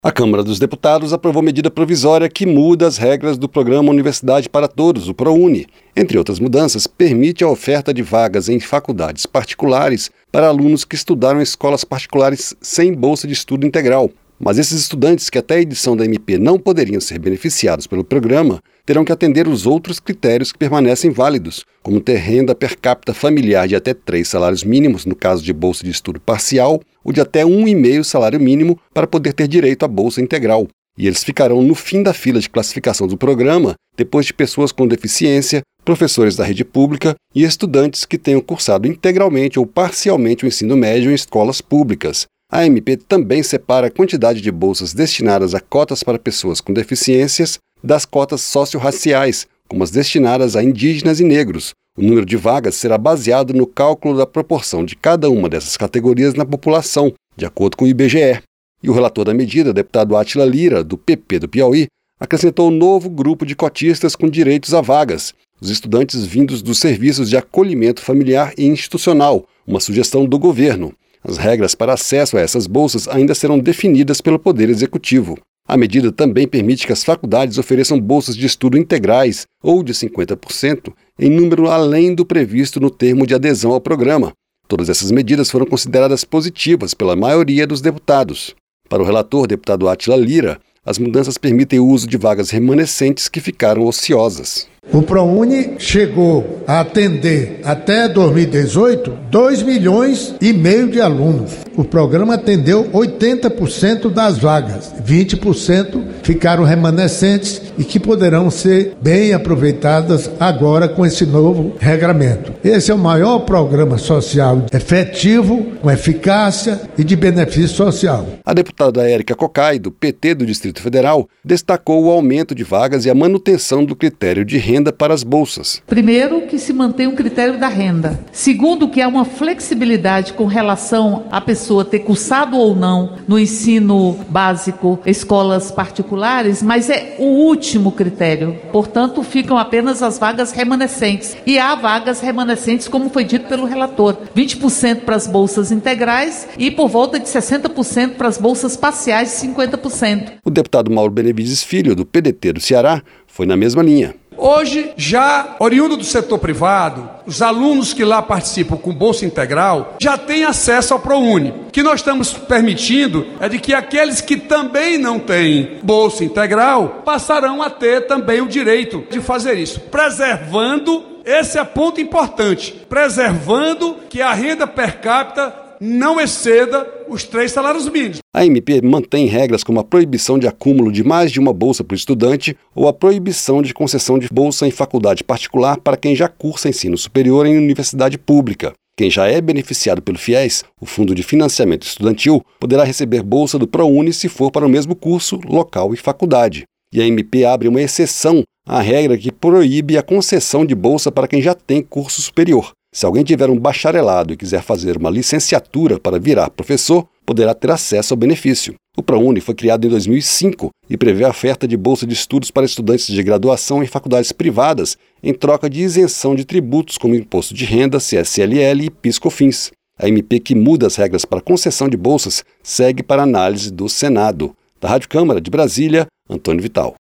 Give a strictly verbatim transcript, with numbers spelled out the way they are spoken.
A Câmara dos Deputados aprovou medida provisória que muda as regras do programa Universidade para Todos, o ProUni. Entre outras mudanças, permite a oferta de vagas em faculdades particulares para alunos que estudaram em escolas particulares sem bolsa de estudo integral. Mas esses estudantes que até a edição da M P não poderiam ser beneficiados pelo programa, terão que atender os outros critérios que permanecem válidos, como ter renda per capita familiar de até três salários mínimos, no caso de bolsa de estudo parcial, ou de até um vírgula cinco salário mínimo para poder ter direito à bolsa integral. E eles ficarão no fim da fila de classificação do programa, depois de pessoas com deficiência, professores da rede pública e estudantes que tenham cursado integralmente ou parcialmente o ensino médio em escolas públicas. A M P também separa a quantidade de bolsas destinadas a cotas para pessoas com deficiências das cotas socio-raciais, como as destinadas a indígenas e negros. O número de vagas será baseado no cálculo da proporção de cada uma dessas categorias na população, de acordo com o I B G E. E o relator da medida, deputado Átila Lira, do P P do Piauí, acrescentou um novo grupo de cotistas com direitos a vagas, os estudantes vindos dos serviços de acolhimento familiar e institucional, uma sugestão do governo. As regras para acesso a essas bolsas ainda serão definidas pelo Poder Executivo. A medida também permite que as faculdades ofereçam bolsas de estudo integrais ou de cinquenta por cento em número além do previsto no termo de adesão ao programa. Todas essas medidas foram consideradas positivas pela maioria dos deputados. Para o relator, deputado Átila Lira, as mudanças permitem o uso de vagas remanescentes que ficaram ociosas. O ProUni chegou a atender até dois mil e dezoito dois milhões e meio de alunos. O programa atendeu oitenta por cento das vagas, vinte por cento ficaram remanescentes e que poderão ser bem aproveitadas agora com esse novo regramento. Esse é o maior programa social efetivo, com eficácia e de benefício social. A deputada Érica Cocai, do P T do Distrito Federal, destacou o aumento de vagas e a manutenção do critério de renda para as bolsas. Primeiro, que se mantém o critério da renda. Segundo, que há uma flexibilidade com relação à pessoa ter cursado ou não no ensino básico, escolas particulares, mas é o último critério. Portanto, ficam apenas as vagas remanescentes. E há vagas remanescentes, como foi dito pelo relator, vinte por cento para as bolsas integrais e por volta de sessenta por cento para as bolsas parciais e cinquenta por cento. O deputado Mauro Benevides Filho, do P D T do Ceará, foi na mesma linha. Hoje, já oriundo do setor privado, os alunos que lá participam com bolsa integral já têm acesso ao ProUni. O que nós estamos permitindo é de que aqueles que também não têm bolsa integral passarão a ter também o direito de fazer isso, preservando, esse é ponto importante, preservando que a renda per capita não exceda os três salários mínimos. A M P mantém regras como a proibição de acúmulo de mais de uma bolsa por estudante ou a proibição de concessão de bolsa em faculdade particular para quem já cursa ensino superior em universidade pública. Quem já é beneficiado pelo FIES, o Fundo de Financiamento Estudantil, poderá receber bolsa do ProUni se for para o mesmo curso, local e faculdade. E a M P abre uma exceção à regra que proíbe a concessão de bolsa para quem já tem curso superior. Se alguém tiver um bacharelado e quiser fazer uma licenciatura para virar professor, poderá ter acesso ao benefício. O ProUni foi criado em dois mil e cinco e prevê a oferta de bolsa de estudos para estudantes de graduação em faculdades privadas, em troca de isenção de tributos como imposto de renda, C S L L e PIS/COFINS. A M P que muda as regras para concessão de bolsas segue para análise do Senado. Da Rádio Câmara de Brasília, Antônio Vital.